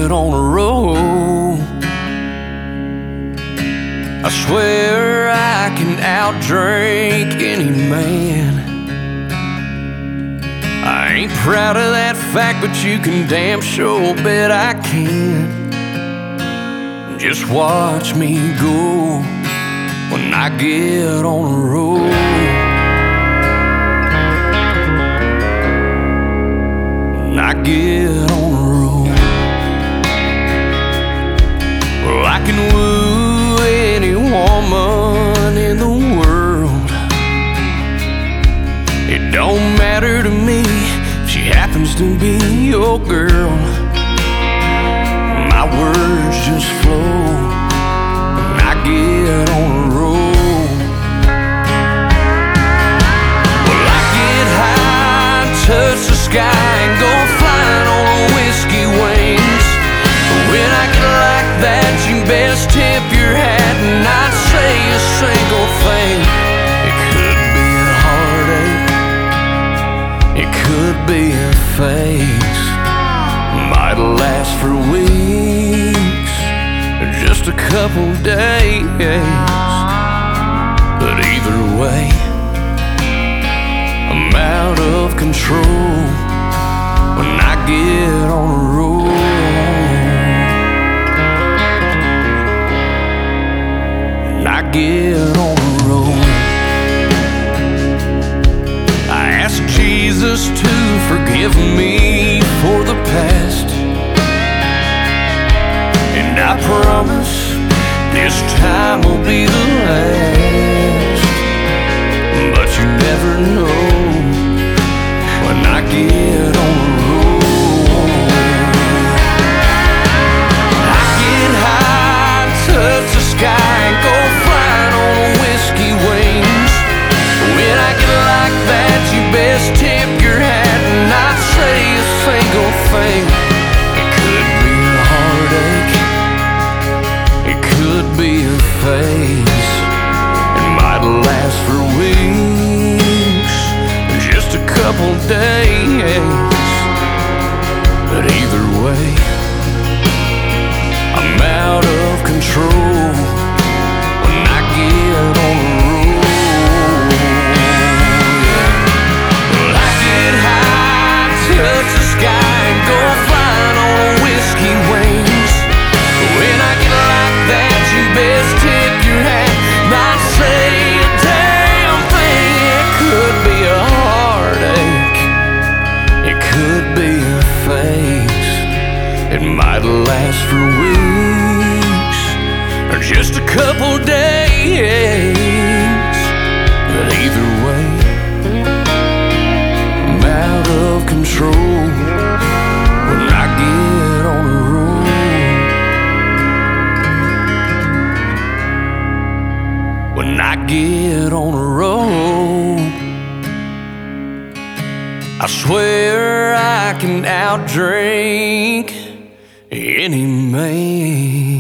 get on a roll, I swear I can outdrink any man. I ain't proud of that fact, but you can damn sure bet I can. Just watch me go when I get on a roll. When I get on a roll, well, I can woo any woman in the world. It don't matter to me if she happens to be your girl. My words just flow when I get on a roll. Well, I get high, touch the sky, and go flying on whiskey wings. But when I get like that, you best tip your hat and not say a single thing. It could be a heartache, it could be a phase, might last for weeks or just a couple days. But either way, I'm out of control when I get on a roll. When I get on a roll, I ask Jesus to forgive me for the past, and I promise this time will be the last. But you never know when I get on a roll. I get high, touch the sky, and go flying on whiskey wings. When I get like that, you best tip your hat and not say a single thing. It could be a heartache, it could be a phase, it might last for weeks, just a couple days. But either way, I'm out of control when I get on a roll. Well, I get high, touch the sky, and go flying on whiskey wings. When I get like that, you best tip your hat, not say a damn thing. It could be a heartache, it could be a phase, it might last for weeks or just a couple days. But either way, I'm out of control when I get on a roll. When I get on a roll, I swear I can outdrink any man.